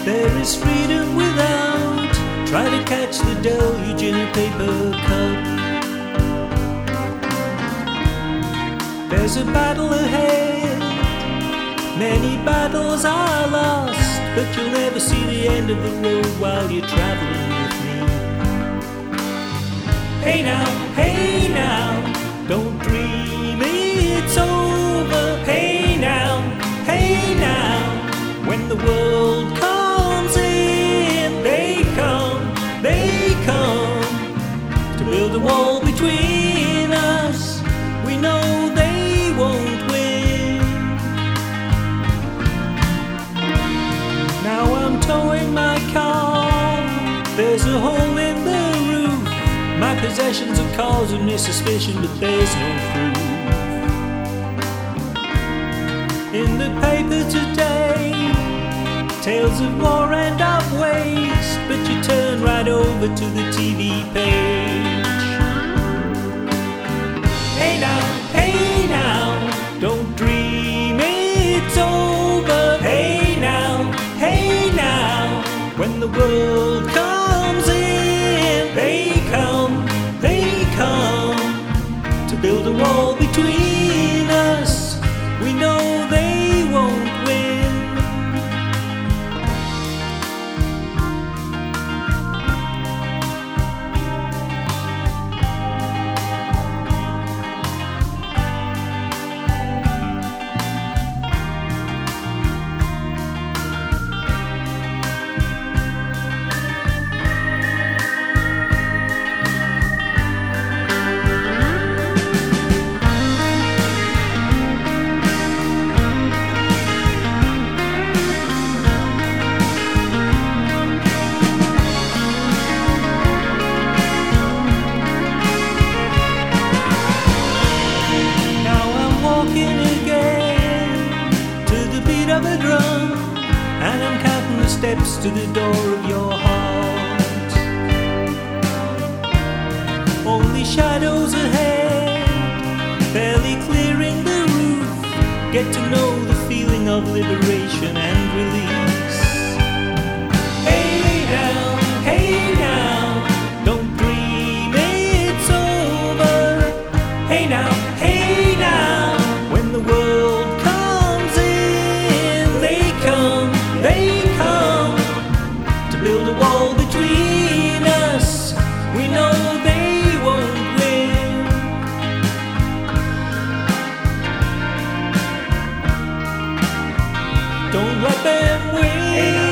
There is freedom without. Try to catch the deluge in a paper cup. There's a battle ahead. Many battles are lost, but you'll never see the end of the road while you're traveling with me. Hey now, don't dream it's over. Hey now, when the world comes in, they come to build a wall between us. We know they won't win. Now I'm towing my car. There's a hole in the roof. My possessions are causing me suspicion, but there's no proof. In the paper today, tales of war and of waste, but you turn right over to the TV page. Hey now, don't dream it's over. Hey now, when the world comes in, they come to build a wall between us. We know they won't win. Of a drum, and I'm counting the steps to the door of your heart. Only shadows ahead, barely clearing the roof. Get to know the feeling of liberation and release. Hey now, don't dream it's over. Hey now, when the world build a wall between us. We know they won't win. Don't let them win.